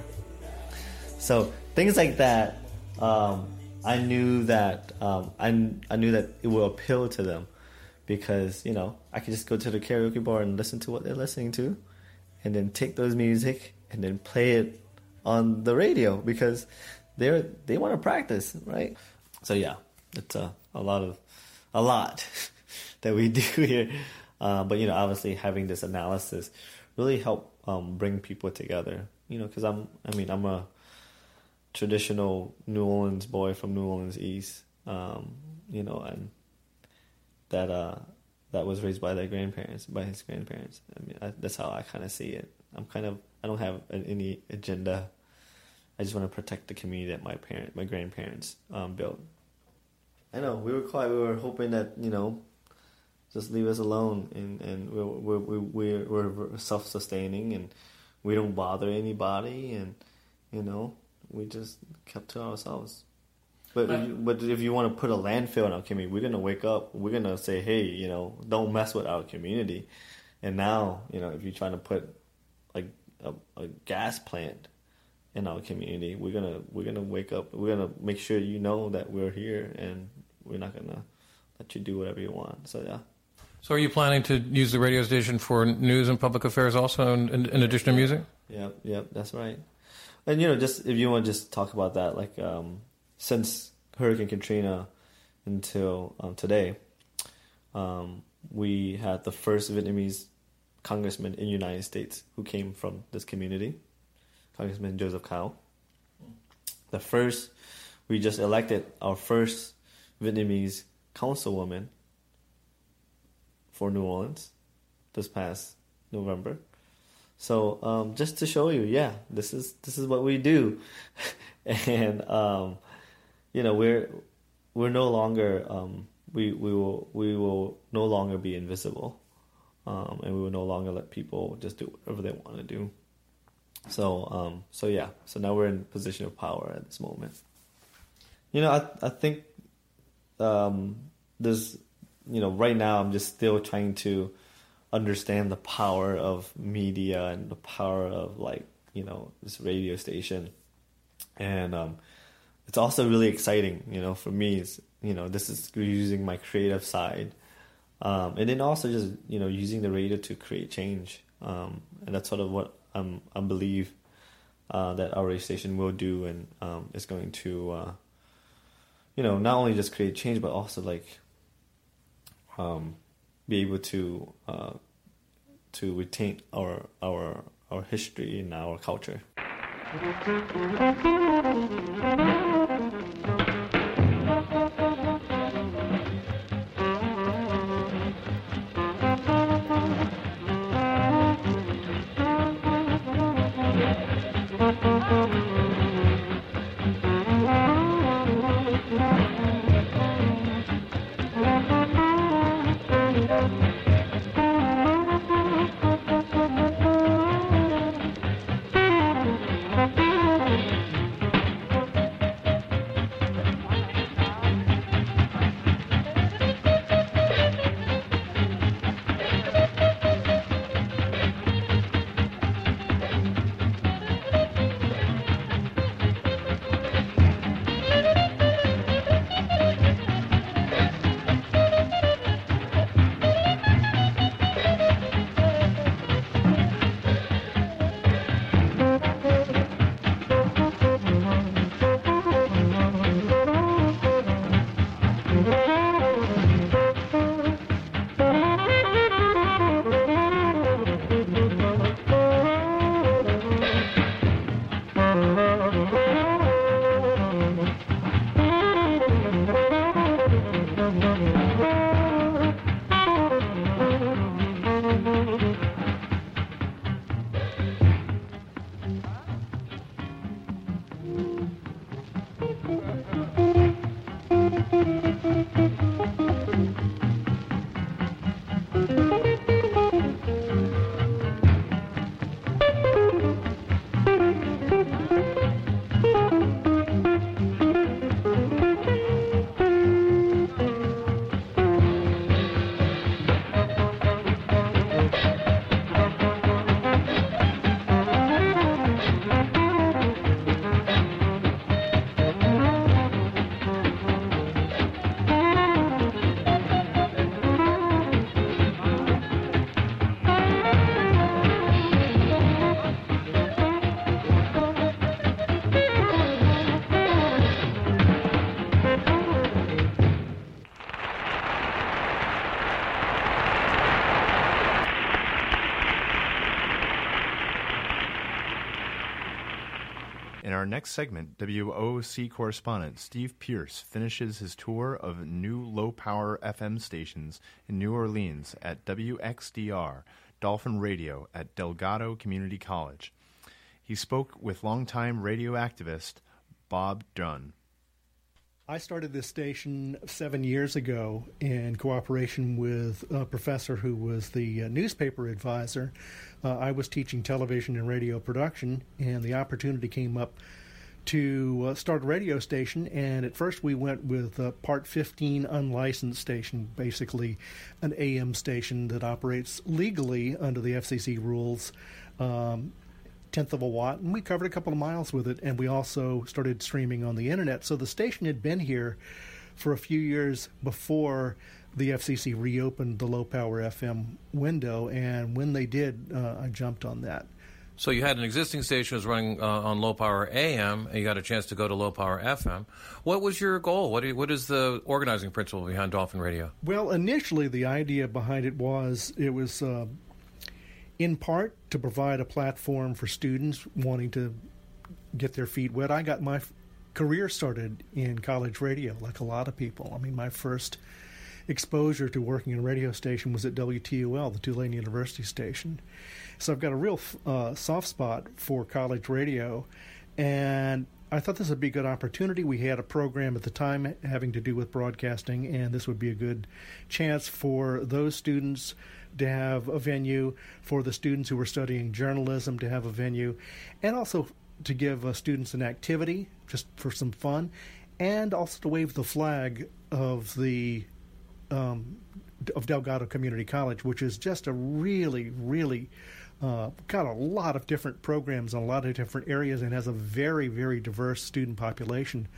So things like that, um, I knew that um, I I knew that it will appeal to them, because, you know, I could just go to the karaoke bar and listen to what they're listening to, and then take those music and then play it on the radio, because they're they want to practice, right? So yeah, it's a a lot of a lot that we do here. Uh, but, you know, obviously having this analysis really helped um, bring people together, you know, because I'm, I mean, I'm a traditional New Orleans boy from New Orleans East, um, you know, and that uh, that was raised by their grandparents, by his grandparents. I mean, I, that's how I kind of see it. I'm kind of, I don't have any agenda. I just want to protect the community that my parent, my grandparents um, built. I know, we were quite, we were hoping that, you know, just leave us alone, and, and we're, we're, we're, we're self-sustaining, and we don't bother anybody, and, you know, we just kept to ourselves. But if you, but if you want to put a landfill in our community, we're going to wake up, we're going to say, hey, you know, don't mess with our community. And now, you know, if you're trying to put like a, a gas plant in our community, we're going to we're gonna wake up, we're going to make sure you know that we're here, and we're not going to let you do whatever you want. So, yeah. So are you planning to use the radio station for news and public affairs also, in, in, in addition to music? Yep, yep, that's right. And, you know, just if you want to just talk about that, like um, since Hurricane Katrina until um, today, um, we had the first Vietnamese congressman in the United States who came from this community, Congressman Joseph Cao. The first, we just elected our first Vietnamese councilwoman for New Orleans this past November. So um, just to show you, yeah, this is this is what we do, and um, you know, we're we're no longer um, we we will we will no longer be invisible, um, and we will no longer let people just do whatever they want to do. So um, so yeah, so now we're in a position of power at this moment. You know, I I think um, there's you know right now I'm just still trying to understand the power of media and the power of, like, you know, this radio station. And um, it's also really exciting, you know, for me. Is, you know, this is using my creative side. Um, and then also just, you know, using the radio to create change. Um, and that's sort of what I'm, I believe uh, that our radio station will do. And um, it's going to, uh, you know, not only just create change, but also, like, um, be able to uh, to retain our our our history and our culture. In our next segment, W O O C correspondent Steve Pierce finishes his tour of new low-power F M stations in New Orleans at W X D R, Dolphin Radio at Delgado Community College. He spoke with longtime radio activist Bob Dunn. I started this station seven years ago in cooperation with a professor who was the uh, newspaper advisor. Uh, I was teaching television and radio production, and the opportunity came up to uh, start a radio station. And at first we went with a Part fifteen unlicensed station, basically an A M station that operates legally under the F C C rules. Um, tenth of a watt, and we covered a couple of miles with it, and we also started streaming on the internet. So the station had been here for a few years before the F C C reopened the low-power F M window, and when they did, uh, I jumped on that. So you had an existing station that was running uh, on low-power A M, and you got a chance to go to low-power F M. What was your goal? What, do you, what is the organizing principle behind Dolphin Radio? Well, initially the idea behind it was, it was... Uh, in part to provide a platform for students wanting to get their feet wet. I got my f- career started in college radio, like a lot of people. I mean, my first exposure to working in a radio station was at W T O L, the Tulane University station. So I've got a real uh, soft spot for college radio, and I thought this would be a good opportunity. We had a program at the time having to do with broadcasting, and this would be a good chance for those students to have a venue, for the students who were studying journalism to have a venue, and also to give uh, students an activity just for some fun, and also to wave the flag of the um, of Delgado Community College, which is just a really, really uh, got a lot of different programs in a lot of different areas and has a very, very diverse student population.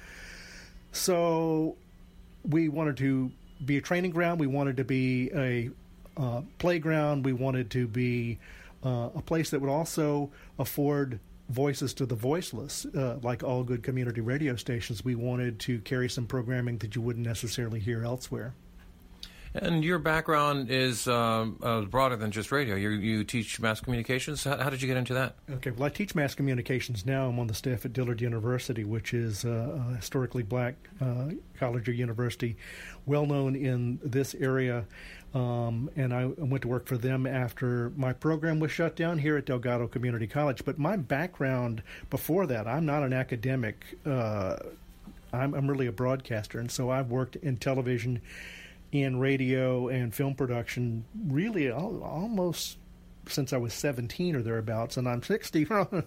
So we wanted to be a training ground. We wanted to be a Uh, playground. We wanted to be uh, a place that would also afford voices to the voiceless. Uh, like all good community radio stations, we wanted to carry some programming that you wouldn't necessarily hear elsewhere. And your background is um, uh, broader than just radio. You, you teach mass communications. How, how did you get into that? Okay, well, I teach mass communications now. I'm on the staff at Dillard University, which is uh, a historically black uh, college or university, well known in this area. Um, and I went to work for them after my program was shut down here at Delgado Community College. But my background before that, I'm not an academic. Uh, I'm, I'm really a broadcaster, and so I've worked in television, in radio, and film production really al- almost since I was seventeen or thereabouts, and I'm sixty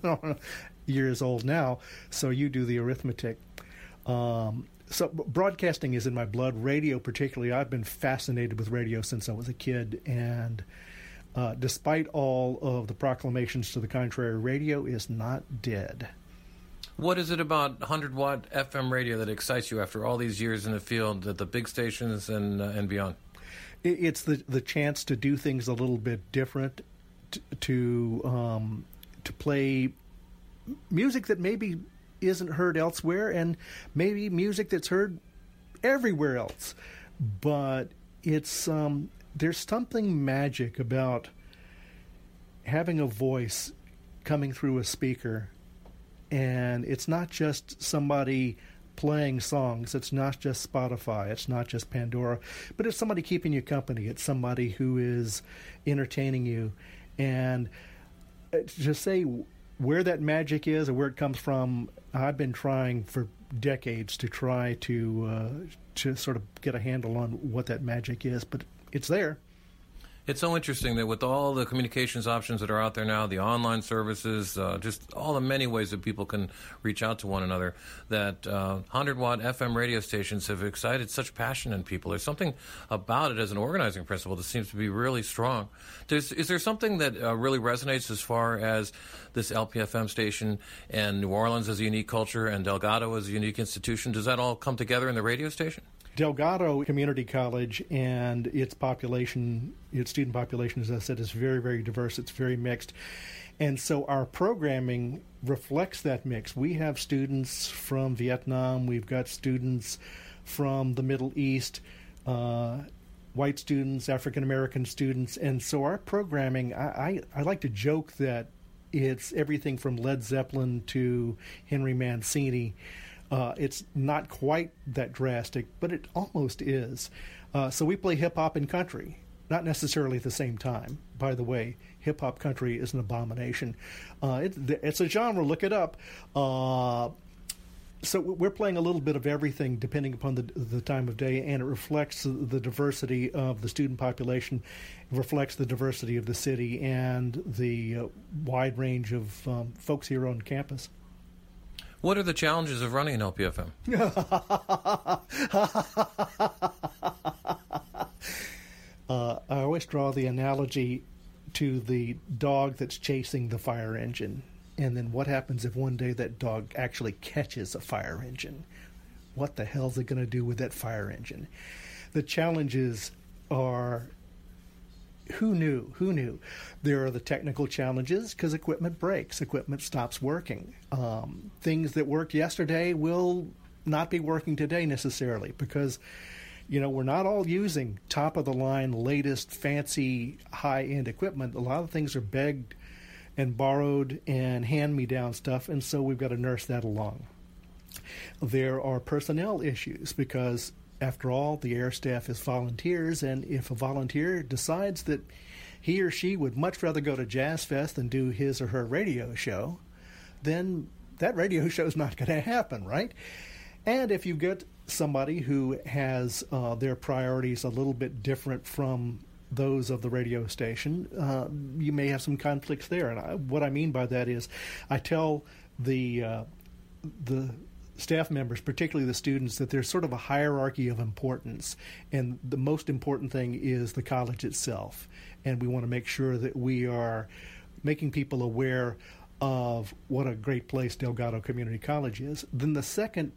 years old now, so you do the arithmetic. Um, so broadcasting is in my blood. Radio particularly, I've been fascinated with radio since I was a kid, and uh, despite all of the proclamations to the contrary, radio is not dead. What is it about one hundred watt F M radio that excites you after all these years in the field, at the big stations and uh, and beyond? It's the the chance to do things a little bit different, to to, um, to play music that maybe isn't heard elsewhere, and maybe music that's heard everywhere else. But it's um, there's something magic about having a voice coming through a speaker. And it's not just somebody playing songs. It's not just Spotify. It's not just Pandora. But it's somebody keeping you company. It's somebody who is entertaining you. And to say where that magic is or where it comes from, I've been trying for decades to try to uh, to sort of get a handle on what that magic is. But it's there. It's so interesting that with all the communications options that are out there now, the online services, uh, just all the many ways that people can reach out to one another, that uh, one hundred watt F M radio stations have excited such passion in people. There's something about it as an organizing principle that seems to be really strong. There's, is there something that uh, really resonates as far as this L P F M station and New Orleans as a unique culture and Delgado as a unique institution? Does that all come together in the radio station? Delgado Community College and its population, its student population, as I said, is very, very diverse. It's very mixed. And so our programming reflects that mix. We have students from Vietnam. We've got students from the Middle East, uh, white students, African-American students. And so our programming, I, I, I like to joke that it's everything from Led Zeppelin to Henry Mancini. Uh, it's not quite that drastic, but it almost is. Uh, so we play hip-hop and country, not necessarily at the same time. By the way, hip-hop country is an abomination. Uh, it, it's a genre, look it up. Uh, so we're playing a little bit of everything depending upon the, the time of day, and it reflects the diversity of the student population. It reflects the diversity of the city and the uh, wide range of um, folks here on campus. What are the challenges of running an L P F M? uh, I always draw the analogy to the dog that's chasing the fire engine. And then what happens if one day that dog actually catches a fire engine? What the hell's it going to do with that fire engine? The challenges are, who knew? Who knew? There are the technical challenges because equipment breaks, equipment stops working. Um, things that worked yesterday will not be working today necessarily because, you know, we're not all using top-of-the-line, latest, fancy, high-end equipment. A lot of things are begged and borrowed and hand-me-down stuff, and so we've got to nurse that along. There are personnel issues because, after all, the air staff is volunteers, and if a volunteer decides that he or she would much rather go to Jazz Fest than do his or her radio show, then that radio show is not going to happen, right? And if you get somebody who has uh, their priorities a little bit different from those of the radio station, uh, you may have some conflicts there. And I, what I mean by that is I tell the uh, the staff members, particularly the students, that there's sort of a hierarchy of importance. And the most important thing is the college itself. And we want to make sure that we are making people aware of what a great place Delgado Community College is. Then the second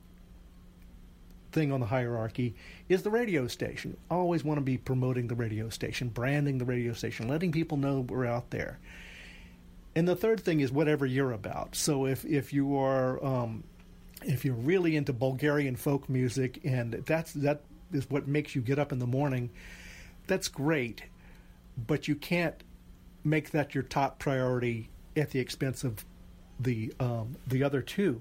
thing on the hierarchy is the radio station. Always want to be promoting the radio station, branding the radio station, letting people know we're out there. And the third thing is whatever you're about. So if if you are um, if you're really into Bulgarian folk music and that's that is what makes you get up in the morning, that's great. But you can't make that your top priority at the expense of the um, the other two.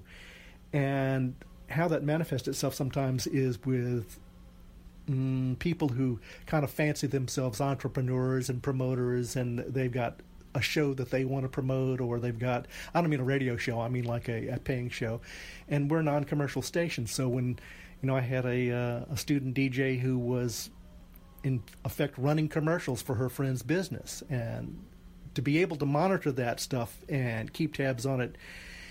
And how that manifests itself sometimes is with mm, people who kind of fancy themselves entrepreneurs and promoters, and they've got a show that they want to promote, or they've got, I don't mean a radio show, I mean like a, a paying show. And we're a non-commercial station, so when, you know, I had a, uh, a student D J who was in effect running commercials for her friend's business, and to be able to monitor that stuff and keep tabs on it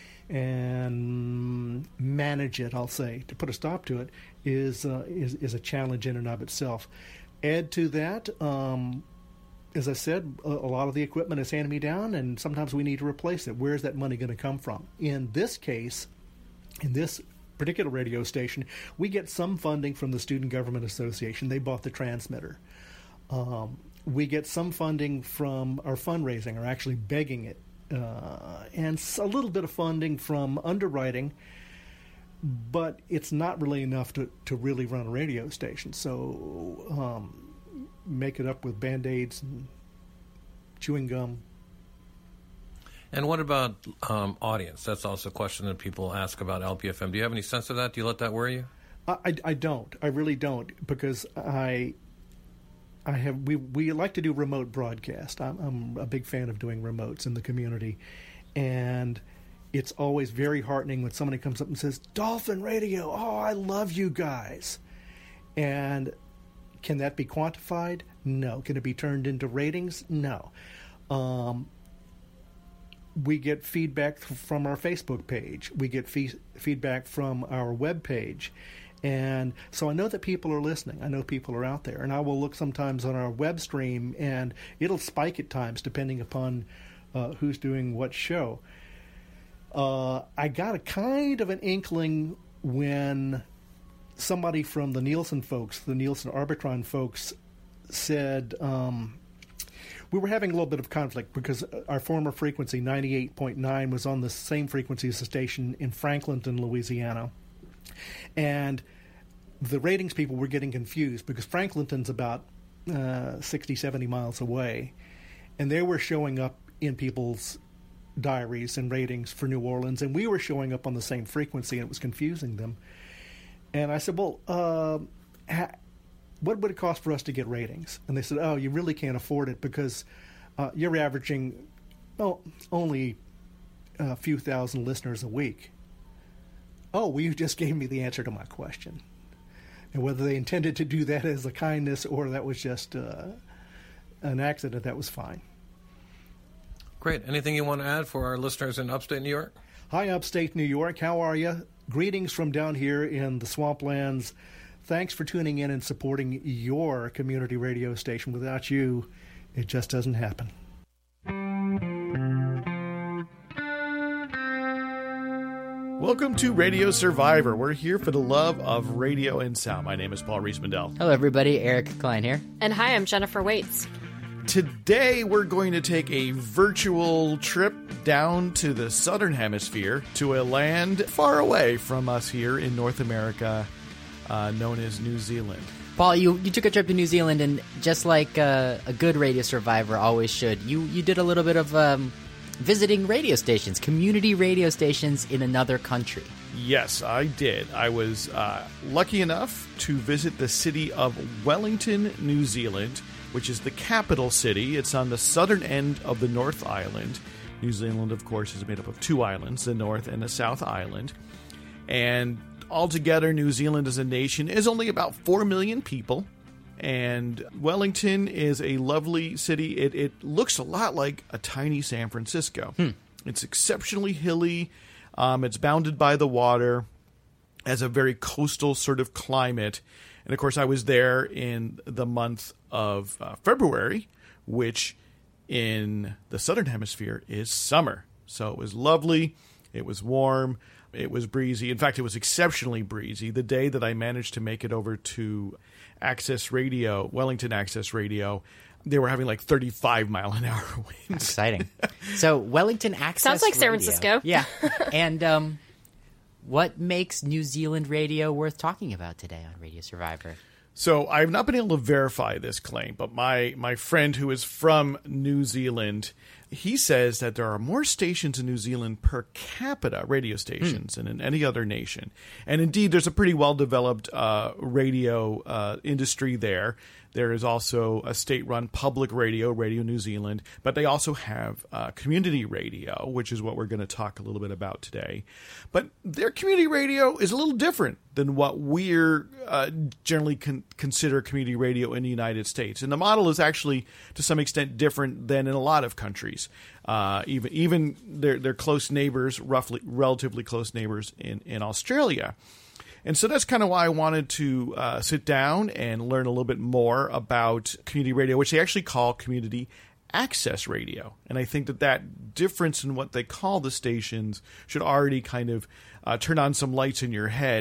and manage it, I'll say, to put a stop to it, is uh, is, is a challenge in and of itself. Add to that, um, as I said, a, a lot of the equipment is handing me down, and sometimes we need to replace it. Where's that money going to come from? In this case, in this particular radio station, we get some funding from the Student Government Association. They bought the transmitter. Um, we get some funding from our fundraising, or actually begging it. Uh, and a little bit of funding from underwriting, but it's not really enough to, to really run a radio station. So um, make it up with Band-Aids and chewing gum. And what about um, audience? That's also a question that people ask about L P F M. Do you have any sense of that? Do you let that worry you? I, I, I don't. I really don't, because I... I have we we like to do remote broadcast. I'm, I'm a big fan of doing remotes in the community, and it's always very heartening when somebody comes up and says, "Dolphin Radio, oh, I love you guys." And can that be quantified? No. Can it be turned into ratings? No. Um, we get feedback from our Facebook page. We get fee- feedback from our web page. And so I know that people are listening. I know people are out there. And I will look sometimes on our web stream, and it'll spike at times depending upon uh, who's doing what show. Uh, I got a kind of an inkling when somebody from the Nielsen folks, the Nielsen Arbitron folks, said um, we were having a little bit of conflict because our former frequency, ninety-eight point nine, was on the same frequency as the station in Franklinton, Louisiana. And the ratings people were getting confused because Franklinton's about uh, sixty, seventy miles away, and they were showing up in people's diaries and ratings for New Orleans, and we were showing up on the same frequency, and it was confusing them. And I said, well, uh, ha- what would it cost for us to get ratings? And they said, oh, you really can't afford it because uh, you're averaging well, only a few thousand listeners a week. Oh, well, you just gave me the answer to my question. And whether they intended to do that as a kindness or that was just uh, an accident, that was fine. Great. Anything you want to add for our listeners in upstate New York? Hi, upstate New York. How are you? Greetings from down here in the swamplands. Thanks for tuning in and supporting your community radio station. Without you, it just doesn't happen. Welcome to Radio Survivor. We're here for the love of radio and sound. My name is Paul Rees-Mandel. Hello, everybody. Eric Klein here. And hi, I'm Jennifer Waits. Today, we're going to take a virtual trip down to the southern hemisphere to a land far away from us here in North America, uh, known as New Zealand. Paul, you, you took a trip to New Zealand, and just like uh, a good radio survivor always should, you, you did a little bit of um, visiting radio stations, community radio stations in another country. Yes, I did. I was uh, lucky enough to visit the city of Wellington, New Zealand, which is the capital city. It's on the southern end of the North Island. New Zealand, of course, is made up of two islands, the North and the South Island. And altogether, New Zealand as a nation is only about four million people. And Wellington is a lovely city. It, it looks a lot like a tiny San Francisco. Hmm. It's exceptionally hilly. Um, it's bounded by the water, has a very coastal sort of climate. And, of course, I was there in the month of uh, February, which in the southern hemisphere is summer. So it was lovely. It was warm. It was breezy. In fact, it was exceptionally breezy. The day that I managed to make it over to Access Radio, Wellington Access Radio, they were having like thirty-five mile an hour winds. Exciting. So Wellington Access Sounds like San Radio. Francisco. Yeah. And um, what makes New Zealand radio worth talking about today on Radio Survivor? So I've not been able to verify this claim, but my, my friend who is from New Zealand, he says that there are more stations in New Zealand per capita, radio stations, Hmm. than in any other nation. And indeed, there's a pretty well-developed uh, radio uh, industry there. There is also a state-run public radio, Radio New Zealand, but they also have uh, community radio, which is what we're going to talk a little bit about today. But their community radio is a little different than what we're uh, generally con- consider community radio in the United States. And the model is actually, to some extent, different than in a lot of countries. Uh, even even their, their close neighbors, roughly relatively close neighbors in, in Australia. And so that's kind of why I wanted to uh, sit down and learn a little bit more about community radio, which they actually call community access radio. And I think that that difference in what they call the stations should already kind of uh, turn on some lights in your head